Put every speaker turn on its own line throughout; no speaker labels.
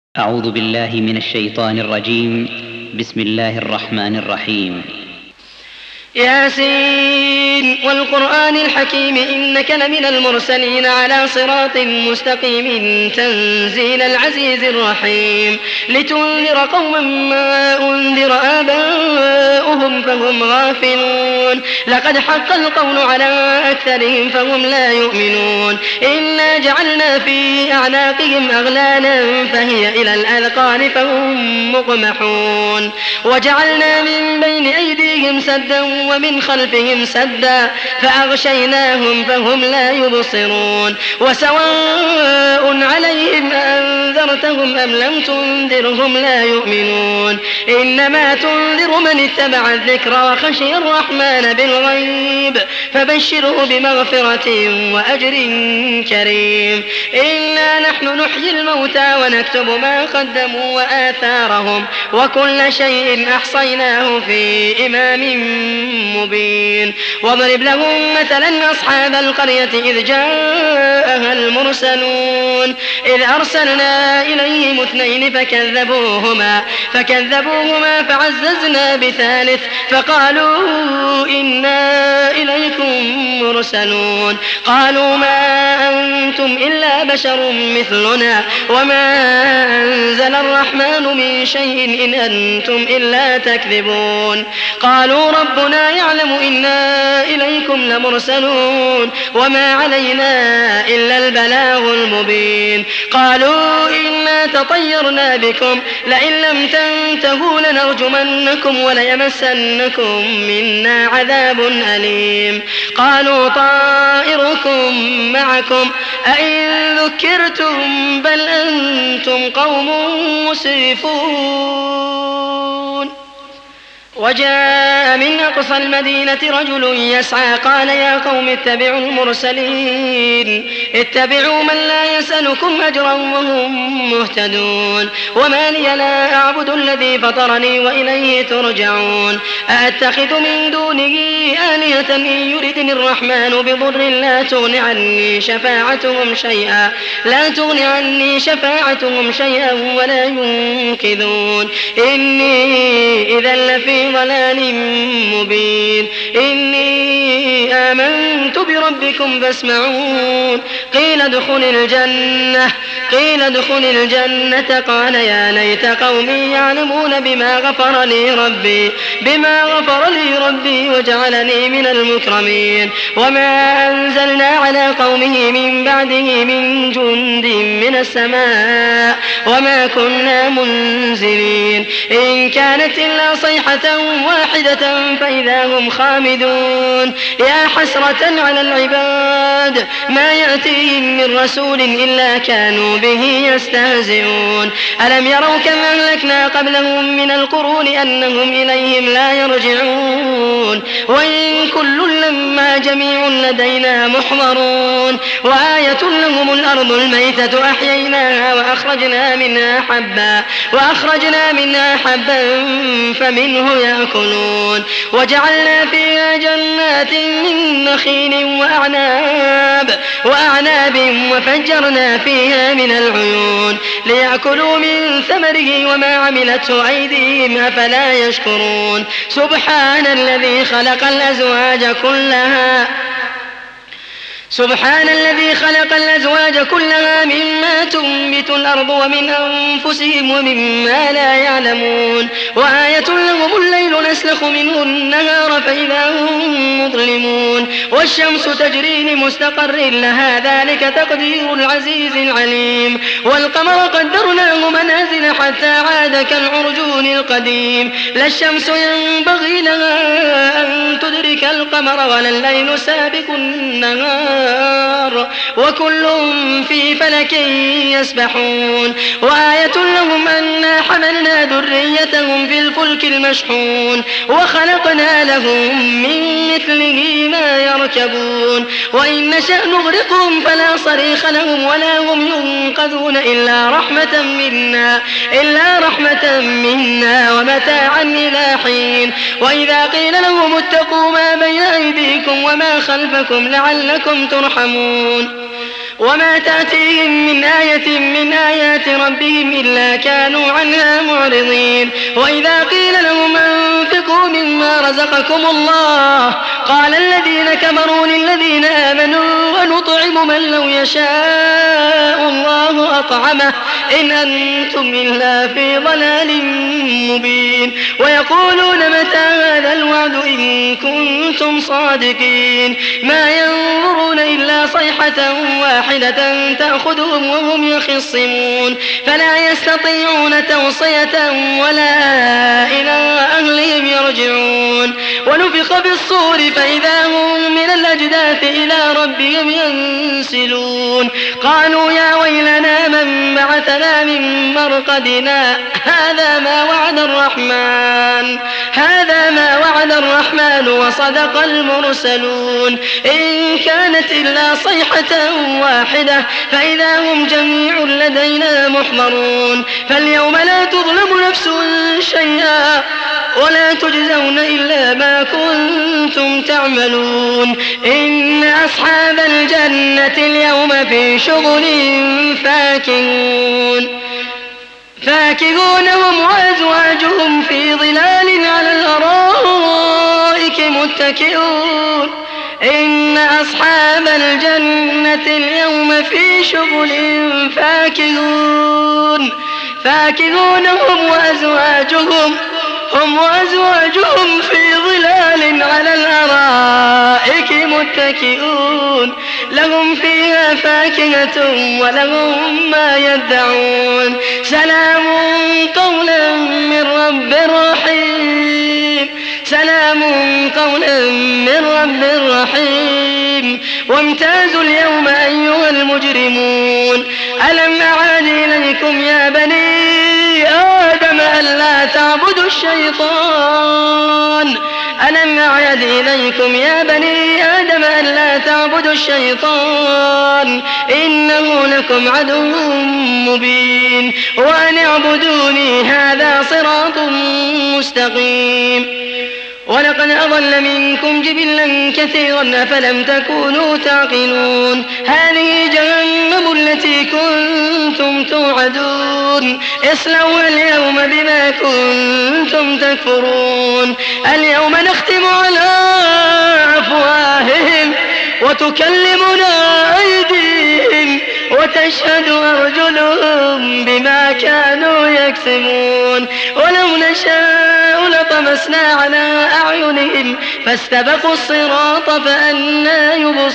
أعوذ بالله من الشيطان الرجيم. بسم الله الرحمن الرحيم.
ياسين والقرآن الحكيم إنك لمن المرسلين على صراط مستقيم تنزيل العزيز الرحيم لتنذر قوما ما أنذر آباؤهم فهم غافلون لقد حق القول على أكثرهم فهم لا يؤمنون إنا جعلنا في أعناقهم أغلالا فهي إلى الأذقان فهم مقمحون وجعلنا من بين أيديهم سدا ومن خلفهم سدا فأغشيناهم فهم لا يبصرون وسواء عليهم أنذرتهم أم لم تنذرهم لا يؤمنون إنما تنذر من اتبع الذكر وخشي الرحمن بالغيب فبشره بمغفرة وأجر كريم إنا نحن نحيي الموتى ونكتب ما قدموا وآثارهم وكل شيء أحصيناه في إمام مبين واضرب لهم مثلا أصحاب القرية إذ جاءها المرسلون إذ أرسلنا إليهم اثنين فكذبوهما فعززنا بثالث فقالوا إنا إليكم مرسلون قالوا ما أنتم إلا بشر مثلنا وما أنزل الرحمن من شيء إن أنتم إلا تكذبون قالوا ربنا يعلم إنا إليكم لمرسلون وما علينا إلا البلاغ المبين قالوا إنا تطيرنا بكم لئن لم تنتهوا لنرجمنكم وليمسنكم منا عذاب أليم قالوا طائركم معكم أئن ذكرتم بل أنتم قوم مسرفون وجاء من أقصى المدينة رجل يسعى قال يا قوم اتبعوا المرسلين اتبعوا من لا يسألكم أجرا وهم مهتدون وما لي لا أعبد الذي فطرني وإليه ترجعون أأتخذ من دونه آلهة إن يردني الرحمن بضر لا تغن عني شفاعتهم شيئا ولا ينقذون إني إذا لفي ضلال مبين إني آمنت بربكم فاسمعون قيل ادخل الجنة قال يا ليت قومي يعلمون بما غفر لي ربي وجعلني من المكرمين وما أنزلنا على قومه من بعده من جند من السماء وما كنا منزلين إن كانت إلا صيحة واحدة فإذا هم خامدون يا حسرة على العباد ما يأتيهم من رسول إلا كانوا به يستهزئون ألم يروا كم أهلكنا قبلهم من القرون أنهم إليهم لا يرجعون وإن كل لما جميع لدينا محضرون وآية لهم الأرض الميتة أحييناها وأخرجنا منها حبا فمنه يأكلون وجعلنا فيها جنات من نخيل وأعناب وفجرنا فيها من العيون ليأكلوا من ثمره وما عملته أيديهم أفلا يشكرون سبحان الذي خلق الأزواج كلها مما تنبت الأرض ومن أنفسهم ومما لا يعلمون وآية لهم الليل نسلخ منه النهار فإذا هم مظلمون والشمس تجري لمستقر لها ذلك تقدير العزيز العليم والقمر قدرناه منازل حتى عاد كالعرجون القديم لا الشمس ينبغي لها أن تدرك القمر ولا الليل سابق النهار وكل في فلك يسبحون وآية لهم أنا حملنا ذريتهم في الفلك المشحون وخلقنا لهم من مثله ما يركبون وإن نشأ نغرقهم فلا صريخ لهم ولا هم ينقذون إلا رحمة منا ومتاعا إلى حين وإذا قيل لهم اتقوا ما بين أيديكم وما خلفكم لعلكم ترحمون وما تأتيهم من آية من آيات ربهم إلا كانوا عنها معرضين. وإذا قيل لهم أنفقوا مما رزقكم الله قال الذين كفروا للذين آمنوا ونطعم من لو يشاء الله أطعمه إن أنتم إلا في ضلال مبين. ويقولون متى هذا الوعد إن كنتم صادقين ما ينظرون إلا صيحة واحدة تأخذهم وهم يخصمون فلا يستطيعون توصية ولا إلى أهلهم يرجعون. ونفخ بالصور فإذا هم من الأجداث إلى ربهم ينسلون. قالوا يا ويلنا من بعثنا من مرقدنا هذا ما وعد الرحمن وصدق المرسلون إن كانت إلا صيحة واحدة فإذا هم جميع لدينا محضرون. فاليوم لا تظلم نفس شيئا ولا تجزون إلا ما كنتم تعملون. إن أصحاب الجنة اليوم في شغل فاكهون هم وأزواجهم في ظلال على الأرائك متكئون. إن أصحاب الجنة اليوم في شغل فاكهون هم وأزواجهم في ظلال على الأرائك متكئون. لهم فيها فاكهة ولهم ما يدعون. سلام قولا من رب رحيم. وامتازوا اليوم أيها المجرمون ألم أعهد إليكم يا بني آدم ألا تعبدوا الشيطان إنه لكم عدو مبين. وأن اعبدوني هذا صراط مستقيم. ولقد أضل منكم جبلا كثيرا أفلم تكونوا تعقلون. هذه جهنم التي كنتم توعدون اصلوها اليوم بما كنتم تكفرون. اليوم نختم على أفواههم وتكلمنا أيديهم وتشهد أرجلهم بما كانوا يكسبون. ولو نشاء لطمسنا على أعينهم فاستبقوا الصراط فأنى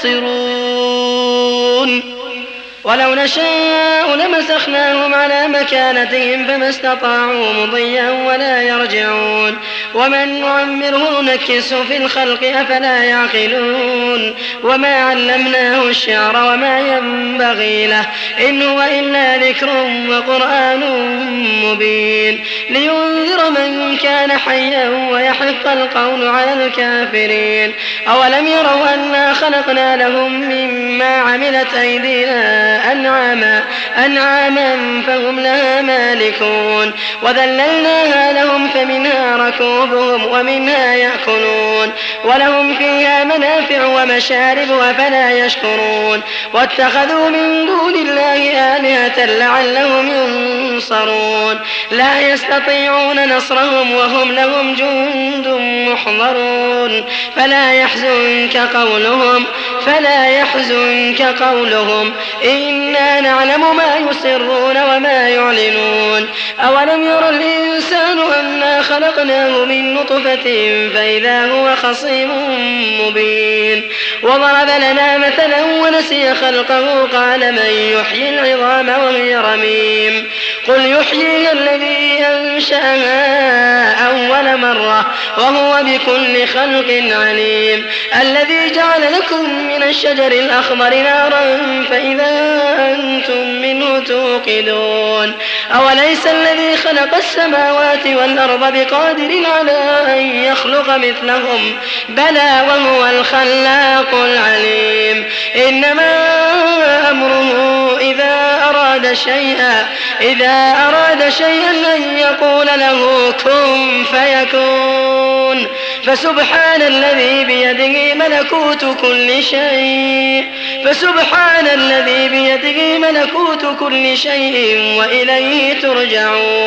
يبصرون. ولو نشاء لمسخناهم على مكانتهم فما استطاعوا مضيا ولا يرجعون. ومن نعمره نكسه في الخلق أفلا يعقلون. وما علمناه الشعر وما ينبغي له إن هو إلا ذكر وقرآن مبين لينذر من كان حيا ويحق القول على الكافرين. أولم يروا أنا خلقنا لهم مما عملت أيدينا أنعاما فهم لها مالكون وذللناها لهم فمنها ركوبهم ومنها يأكلون ولهم فيها منافع ومشارب أفلا يشكرون. واتخذوا من دون الله آلهة لعلهم ينصرون. لا يستطيعون نصرهم وهم لهم جند محضرون. فلا يحزنك قولهم إنا نعلم ما يسرون وما يعلنون. أولم ير الإنسان أنا خلقناه من نطفة فإذا هو خصيم مبين. وضرب لنا مثلا ونسي خلقه قال من يحيي العظام وهي رميم. قل يحييها الذي أنشأها أول مرة وهو بكل خلق عليم. الذي جعل لكم من الشجر الأخضر نارا فإذا أنتم منه توقدون. أوليس الذي خلق السماوات والأرض بقادر على أن يخلق مثلهم بلى وهو الخلاق العليم. إنما أمره إذا أراد شيئا أن يقول له كن فيكون. فسبحان الذي بيده ملكوت كل شيء وإليه ترجعون.